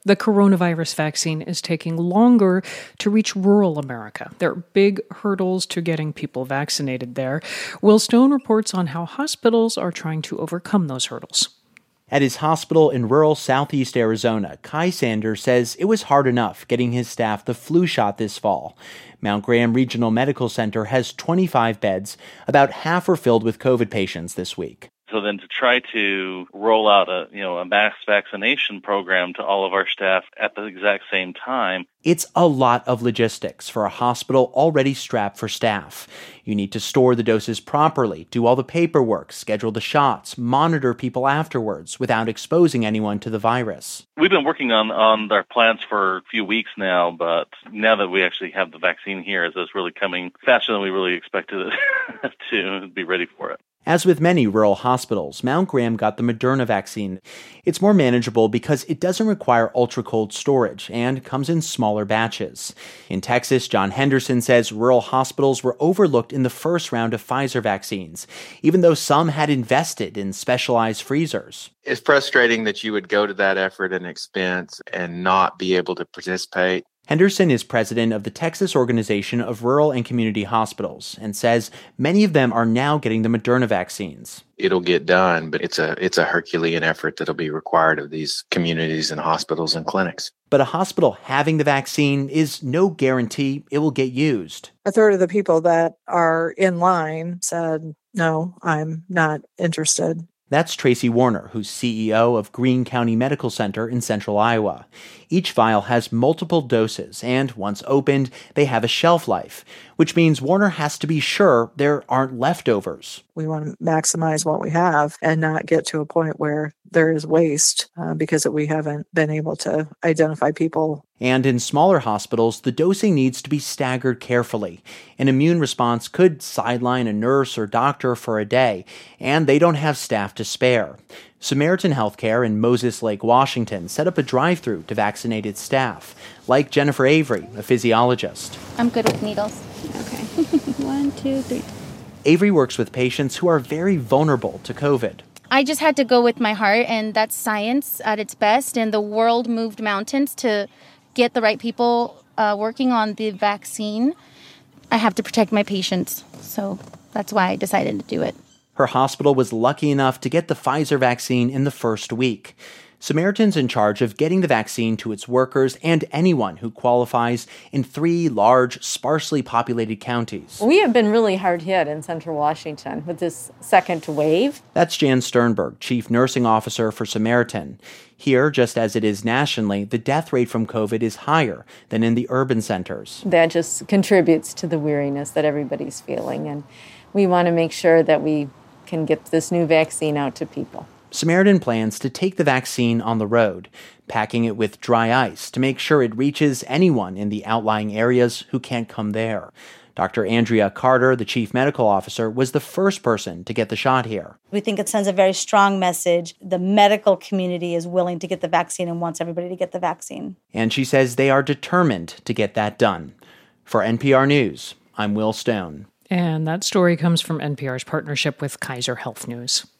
The coronavirus vaccine is taking longer to reach rural America. There are big hurdles to getting people vaccinated there. Will Stone reports on how hospitals are trying to overcome those hurdles. At his hospital in rural southeast Arizona, Kai Sanders says it was hard enough getting his staff the flu shot this fall. Mount Graham Regional Medical Center has 25 beds. About half are filled with COVID patients this week. So then to try to roll out a mass vaccination program to all of our staff at the exact same time. It's a lot of logistics for a hospital already strapped for staff. You need to store the doses properly, do all the paperwork, schedule the shots, monitor people afterwards without exposing anyone to the virus. We've been working on our plans for a few weeks now, but now that we actually have the vaccine here, it's really coming faster than we really expected it to be ready for it. As with many rural hospitals, Mount Graham got the Moderna vaccine. It's more manageable because it doesn't require ultra-cold storage and comes in smaller batches. In Texas, John Henderson says rural hospitals were overlooked in the first round of Pfizer vaccines, even though some had invested in specialized freezers. It's frustrating that you would go to that effort and expense and not be able to participate. Henderson is president of the Texas Organization of Rural and Community Hospitals and says many of them are now getting the Moderna vaccines. It'll get done, but it's a Herculean effort that'll be required of these communities and hospitals and clinics. But a hospital having the vaccine is no guarantee it will get used. A third of the people that are in line said, no, I'm not interested. That's Tracy Warner, who's CEO of Greene County Medical Center in central Iowa. Each vial has multiple doses, and once opened, they have a shelf life, which means Warner has to be sure there aren't leftovers. We want to maximize what we have and not get to a point where there is waste because we haven't been able to identify people. And in smaller hospitals, the dosing needs to be staggered carefully. An immune response could sideline a nurse or doctor for a day, and they don't have staff to spare. Samaritan Healthcare in Moses Lake, Washington, set up a drive-through to vaccinate its staff, like Jennifer Avery, a physiologist. I'm good with needles. Okay. 1, 2, 3. Avery works with patients who are very vulnerable to COVID. I just had to go with my heart, and that's science at its best, and the world moved mountains to get the right people working on the vaccine. I have to protect my patients, so that's why I decided to do it. Her hospital was lucky enough to get the Pfizer vaccine in the first week. Samaritan's in charge of getting the vaccine to its workers and anyone who qualifies in 3 large, sparsely populated counties. We have been really hard hit in Central Washington with this second wave. That's Jan Sternberg, Chief Nursing Officer for Samaritan. Here, just as it is nationally, the death rate from COVID is higher than in the urban centers. That just contributes to the weariness that everybody's feeling, and we want to make sure that we can get this new vaccine out to people. Samaritan plans to take the vaccine on the road, packing it with dry ice to make sure it reaches anyone in the outlying areas who can't come there. Dr. Andrea Carter, the chief medical officer, was the first person to get the shot here. We think it sends a very strong message. The medical community is willing to get the vaccine and wants everybody to get the vaccine. And she says they are determined to get that done. For NPR News, I'm Will Stone. And that story comes from NPR's partnership with Kaiser Health News.